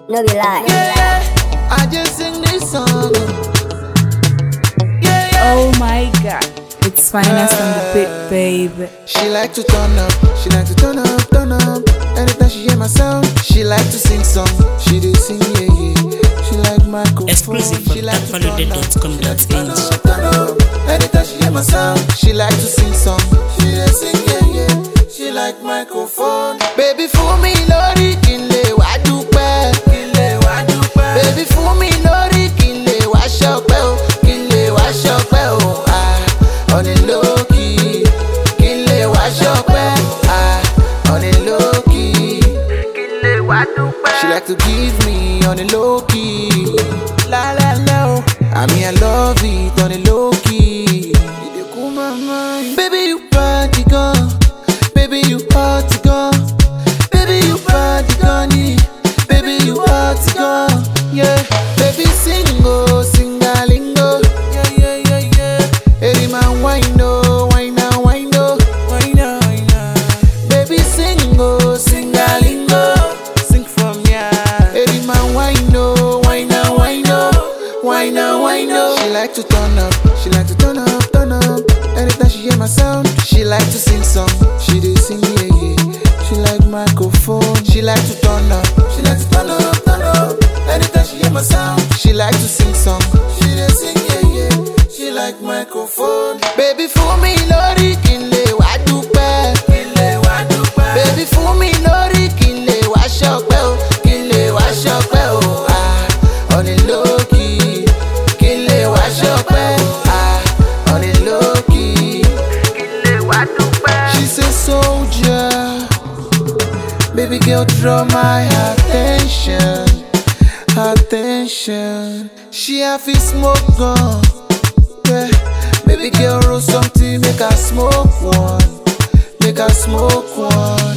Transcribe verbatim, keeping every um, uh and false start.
No be lie. Yeah, yeah. I just sing this song. Yeah, yeah. Oh my god, it's finest on the beat, baby. She like to turn up, she like to turn up, turn up. Anytime she hear my sound, she like to sing song. She do sing, yeah, yeah. She like microphone. Exclusive from She like to turn up, tafalude dot com dot she like to turn n up, turn up. Anytime she hear my sound, she like to sing song. She dey sing, yeah, yeah. She like microphone. Baby, fool me, lórí kí n lè wá dúpẹ́. Kí n lè wá dúpẹ́. Baby, fool me, lórí kí n lè wá ṣọpẹ́ o. Kí n lè wá ṣọpẹ́ o. Ah, on a low key. Kí n lè wá ṣọpẹ́. Ah, on a low key. Kí n lè wá dúpẹ́. She like to give me on a low key. La la la. I mean I love it on a low key. You dey cool my mind. Baby, you body girl. Baby, you hot to go. Baby, you body gunny. Baby, you hot to go. Yeah. Baby, single, singalingo. Yeah, yeah, yeah, yeah. Every man, wine, no, wine, now, wine, no, wine, now, wine, now. Baby, single, singalingo. Sing from ya. Every man, wine, no, wine, now, wine, no, wine, now, wine, no. She like to turn up. She like to turn up, turn up. Anytime she hear my sound, she like to sing song. She do sing, yeah, yeah. She like microphone. She like to turn up. She like to turn up, turn up. Anytime she hear my sound, she like to sing song. She do sing, yeah, yeah. She like microphone. Baby, fool me, lórí kí n lè wá dúpẹ́. Kí n lè wá dúpẹ́. Baby, fool me, lórí kí n lè wá ṣọpẹ́ o. Kí n lè wá ṣọpẹ́ o. Ah, on a low key. Kí n lè wá ṣọpẹ́. Ah, on a low key. She's a soldier. Baby girl, draw my attention. Attention. She have a smoke gun. Yeah. Baby girl, roll something, make her smoke one. Make her smoke one.